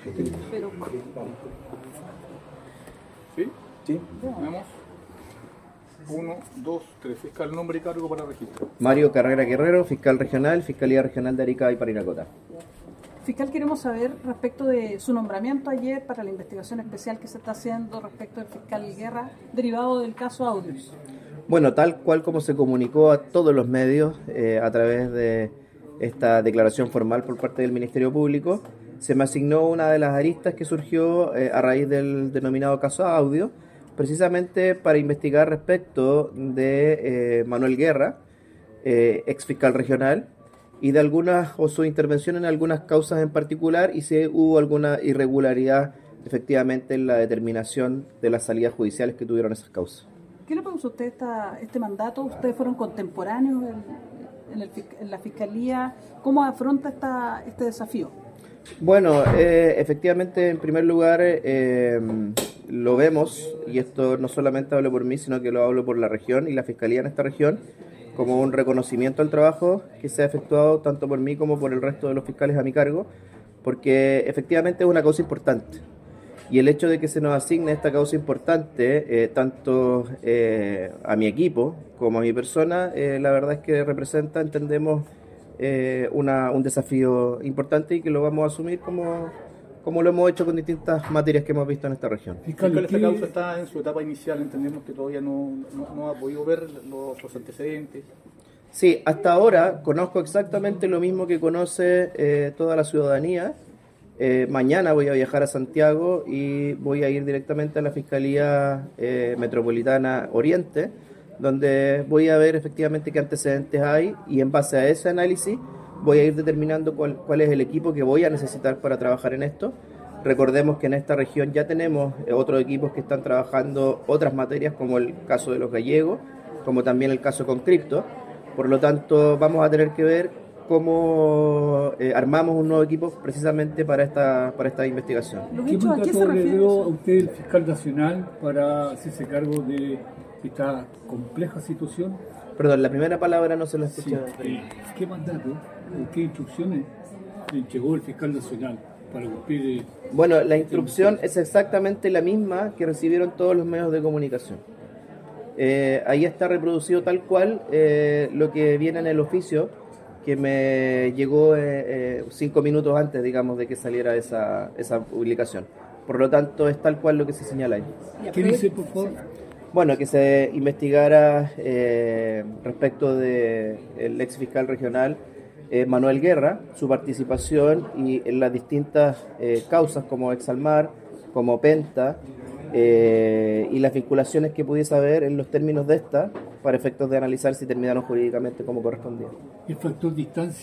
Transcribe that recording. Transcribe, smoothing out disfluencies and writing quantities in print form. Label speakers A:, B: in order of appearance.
A: Pero
B: ¿Sí?
C: Sí.
B: Vamos. 1, 2, 3. Fiscal, nombre y cargo para registro.
C: Mario Carrera Guerrero, fiscal regional, Fiscalía Regional de Arica y Parinacota.
A: fiscal, queremos saber respecto de su nombramiento ayer para la investigación especial que se está haciendo respecto del fiscal Guerra, derivado del caso Audios.
C: Bueno, tal cual como se comunicó a todos los medios a través de esta declaración formal por parte del Ministerio Público, se me asignó una de las aristas que surgió a raíz del denominado caso Audio, precisamente para investigar respecto de Manuel Guerra, ex fiscal regional, y de algunas, o su intervención en algunas causas en particular, y si hubo alguna irregularidad efectivamente en la determinación de las salidas judiciales que tuvieron esas causas.
A: ¿Qué le parece a usted este mandato? ¿Ustedes fueron contemporáneos en la Fiscalía? ¿Cómo afronta este desafío?
C: Bueno, efectivamente, en primer lugar, lo vemos, y esto no solamente hablo por mí, sino que lo hablo por la región y la Fiscalía en esta región, como un reconocimiento al trabajo que se ha efectuado tanto por mí como por el resto de los fiscales a mi cargo, porque efectivamente es una causa importante. Y el hecho de que se nos asigne esta causa importante, tanto a mi equipo como a mi persona, la verdad es que representa, entendemos, un desafío importante y que lo vamos a asumir como lo hemos hecho con distintas materias que hemos visto en esta región.
B: Fiscal, esta causa está en su etapa inicial, entendemos que todavía no ha podido ver los antecedentes.
C: Sí, hasta ahora conozco exactamente lo mismo que conoce toda la ciudadanía. Mañana voy a viajar a Santiago y voy a ir directamente a la Fiscalía Metropolitana Oriente, donde voy a ver efectivamente qué antecedentes hay, y en base a ese análisis voy a ir determinando cuál es el equipo que voy a necesitar para trabajar en esto. Recordemos que en esta región ya tenemos otros equipos que están trabajando otras materias, como el caso de los gallegos, como también el caso con cripto. Por lo tanto, vamos a tener que ver cómo armamos un nuevo equipo precisamente para esta investigación.
D: ¿Qué mandato le dio a usted el fiscal nacional para hacerse cargo de esta compleja situación?
C: Perdón, la primera palabra no se la escuché.
D: Sí. ¿Qué mandato o qué instrucciones le entregó el fiscal nacional para cumplir?
C: Bueno, la instrucción es exactamente la misma que recibieron todos los medios de comunicación. Ahí está reproducido tal cual lo que viene en el oficio que me llegó 5 minutos antes, digamos, de que saliera esa publicación. Por lo tanto, es tal cual lo que se señala ahí.
D: ¿Qué dice, por favor?
C: Bueno, que se investigara respecto del ex fiscal regional Manuel Guerra, su participación y en las distintas causas como Exalmar, como Penta, y las vinculaciones que pudiese haber en los términos de esta, para efectos de analizar si terminaron jurídicamente como correspondía.
D: El factor distancia